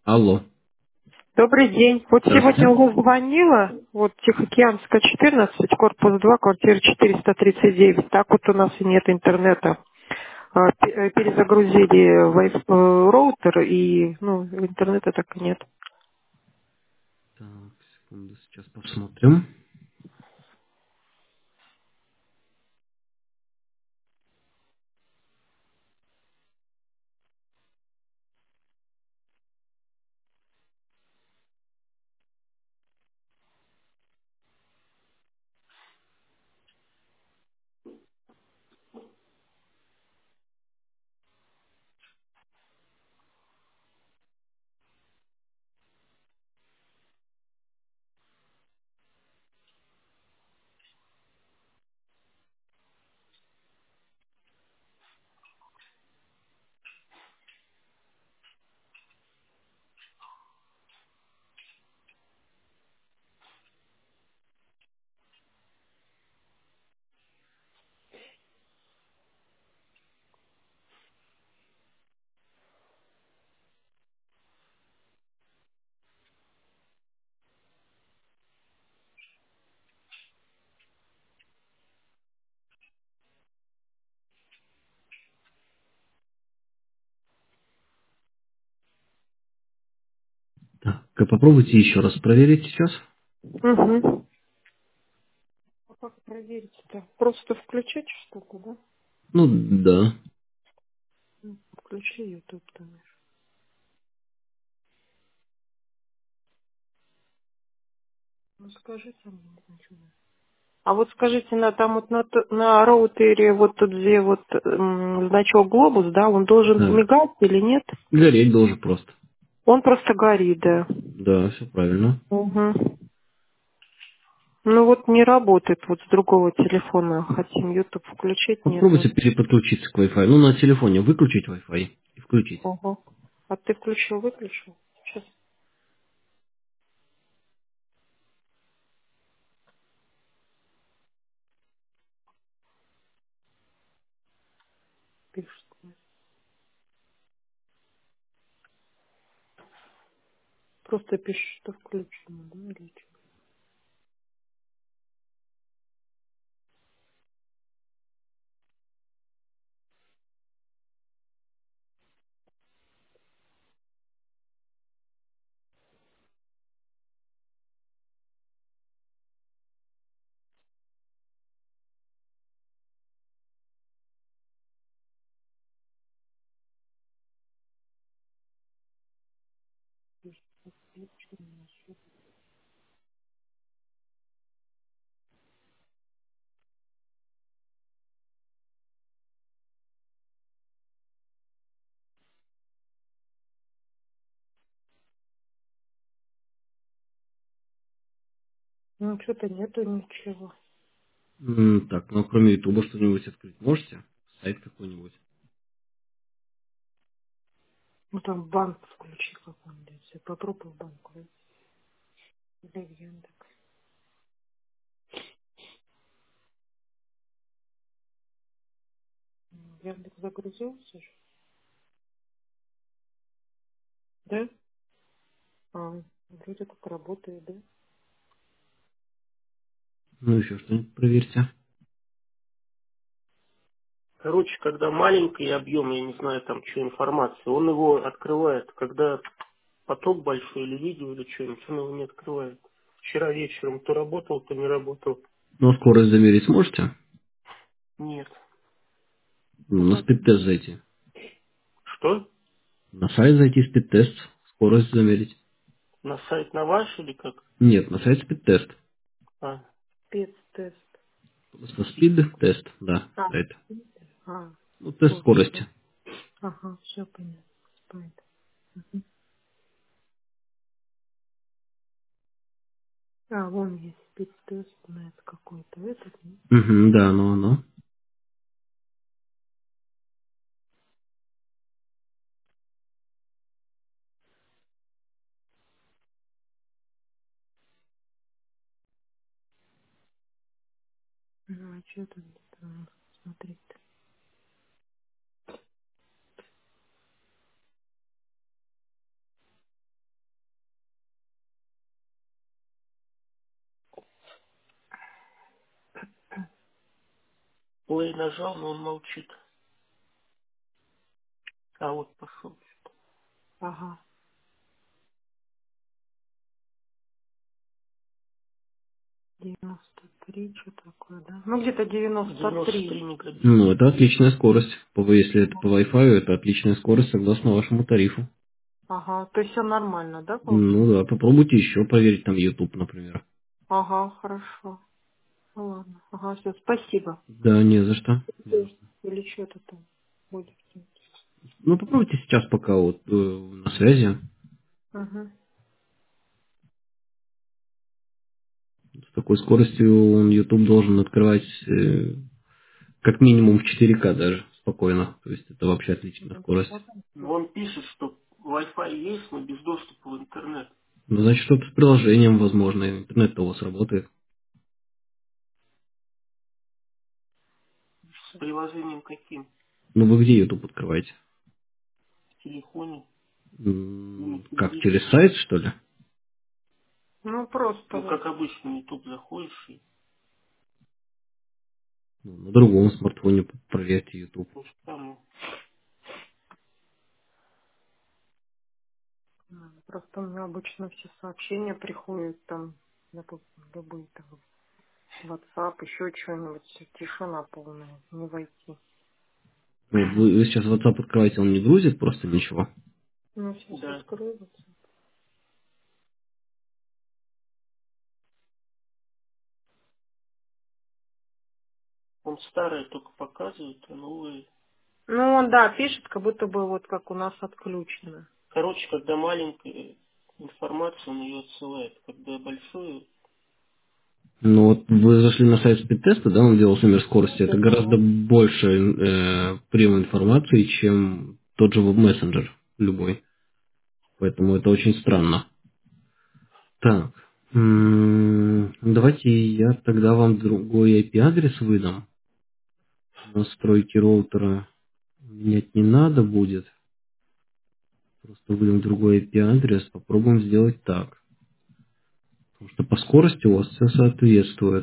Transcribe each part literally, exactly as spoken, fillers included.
Алло. Добрый день. Вот сегодня Здравствуйте. уже звонила, вот Тихоокеанская, четырнадцать, корпус два, квартира четыреста тридцать девять. Так вот у нас и нет интернета. А, пе- э, Перезагрузили вайф- э, роутер, и ну, интернета так и нет. Так, секунду, сейчас посмотрим. Так, а попробуйте еще раз проверить сейчас. Угу. А как проверить-то? Просто включить что-то, да? Ну, да. Ну, Включи YouTube, думаешь. Ну скажите мне, ничего. А вот скажите, на там вот на, т- на роутере вот тут где вот м, значок глобус, да, он должен Так, мигать или нет? гореть должен просто. Он просто горит, да. Да, все правильно. Угу. Ну вот не работает, вот с другого телефона хотим YouTube включить, нету. Попробуйте переподключиться к Wi-Fi. Ну, на телефоне выключить Wi-Fi и включить. Ага. А ты включил, выключил? Сейчас пишет. Просто пишет, что включено, да, или что? Ну что-то нету ничего. М, так, ну, кроме Ютуба что-нибудь открыть можете? Сайт какой-нибудь. Ну там банк включи какой-нибудь. Я попробую в банк войти. Или в Яндекс. М, Яндекс загрузился же, да? А, вроде как работает, да? Ну, еще что-нибудь проверьте. Короче, когда маленький объем, я не знаю, там, что информации, он его открывает, когда поток большой или видео, или что-нибудь, он его не открывает. Вчера вечером то работал, то не работал. Ну, а скорость замерить сможете? Нет. Ну, на Ага. спид-тест зайти. Что? На сайт зайти, спид-тест, скорость замерить. На сайт на ваш или как? Нет, на сайт спид-тест. А, спецтест. Просто спид-тест, да, А, сайт. а, Ну, тест тоже, да? скорости. Ага, все понятно. Спайд. Мгм. А, вон есть спецтест, на это какой-то этот. м? Угу, да, ну, ну. Ну, а что тут а, смотреть? Play нажал, но он молчит. А вот пошел. Ага. девяносто три, что такое, да? Ну, где-то девяносто девяносто три три. мегабита. Ну, это отличная скорость. По- Если это по Wi-Fi, это отличная скорость согласно вашему тарифу. Ага, то есть все нормально, да, Ну получается? да, попробуйте еще проверить там YouTube, например. Ага, хорошо. Ну ладно. Ага, все, спасибо. Да, не за что. Не за что. Или что-то там будет. Ну, попробуйте сейчас, пока вот э, на связи. Угу. С такой скоростью он YouTube должен открывать э, как минимум в четыре ка даже спокойно. То есть это вообще отличная скорость. Но он пишет, что Wi-Fi есть, но без доступа в интернет. Ну, значит, что-то с приложением, возможно, интернет-то у вас работает. С приложением каким? Ну, вы где YouTube открываете? В телефоне. Ну, М, на Как, телевизоре. через сайт, что ли? Ну, просто Ну, вот. как обычно, YouTube заходишь и Ну, на другом смартфоне проверьте YouTube. то же самое. м, Просто у меня обычно все сообщения приходят там, допустим, любые там, WhatsApp, еще что-нибудь, всё, тишина полная, не войти. Ну, вот вы, вы сейчас WhatsApp открываете, он не грузит просто ничего. Ну, сейчас Да. открою. Он старый только показывает, а новый. Ну, он, да, пишет, как будто бы вот как у нас отключено. Короче, когда маленькая информация, он ее отсылает. Когда большую, Ну вот вы зашли на сайт спидтеста, да, он делал суммер скорости. Это гораздо Ага. больше э, приема информации, чем тот же веб-мессенджер любой. Поэтому это очень странно. Так, м, давайте я тогда вам другой ай пи-адрес выдам. Настройки роутера менять не надо будет. Просто выдам другой ай пи-адрес. Попробуем сделать так. Потому что по скорости у вас все соответствует.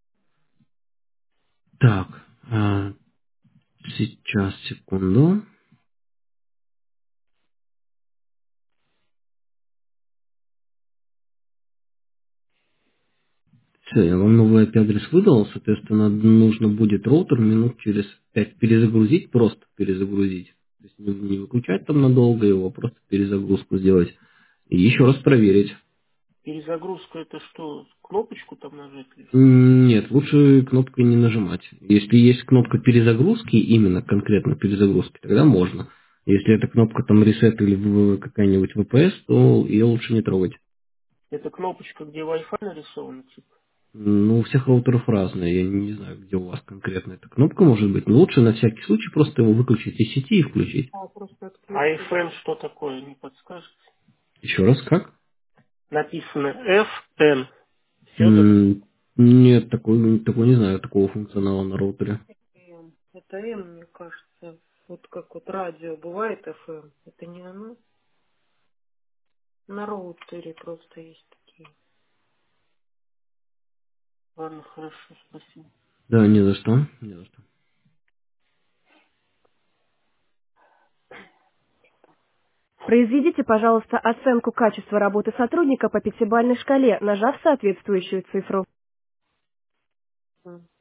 Так, а, сейчас, секунду. Все, я вам новый ай пи-адрес выдал, соответственно, нужно будет роутер минут через пять перезагрузить, просто перезагрузить. То есть не, не выключать там надолго его, просто перезагрузку сделать. И еще раз проверить. перезагрузка это что, кнопочку там нажать или что? М, Нет, лучше кнопкой не нажимать. Если есть кнопка перезагрузки, именно конкретно перезагрузки, тогда можно. Если это кнопка там reset или в- какая-нибудь ви пи эс, то ее лучше не трогать. Это кнопочка, где Wi-Fi нарисован, типа. Ну, у всех роутеров разные. Я не знаю, где у вас конкретно эта кнопка может быть. Но лучше на всякий случай просто его выключить из сети и включить. А, просто А отключить. эф эм что такое, не подскажешь? Еще раз, как? Написано эф эм. Федор. М, Нет, такой, такой не знаю, такого функционала на роутере. М, Это М, мне кажется. Вот как вот радио бывает эф эм. Это не оно? На роутере просто есть такие. Ладно, хорошо, спасибо. Да, не за что. Не за что. Произведите, пожалуйста, оценку качества работы сотрудника по пятибалльной шкале, нажав соответствующую цифру. М.